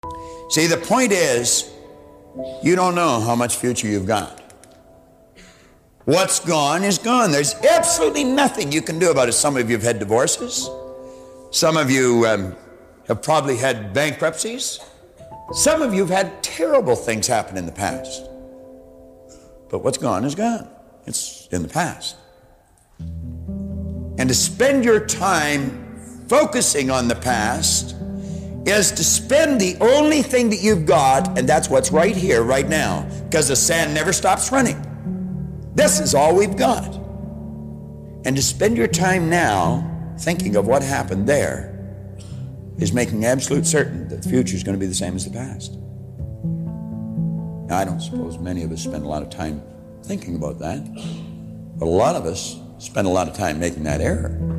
See, the point is, you don't know how much future you've got. What's gone is gone. There's absolutely nothing you can do about it. Some of you have had divorces. Some of you have probably had bankruptcies. Some of you have had terrible things happen in the past. But what's gone is gone. It's in the past. And to spend your time focusing on the past is to spend the only thing that you've got, and that's what's right here, right now, because the sand never stops running. This is all we've got. And to spend your time now thinking of what happened there is making absolute certain that the future is going to be the same as the past. Now, I don't suppose many of us spend a lot of time thinking about that, but a lot of us spend a lot of time making that error.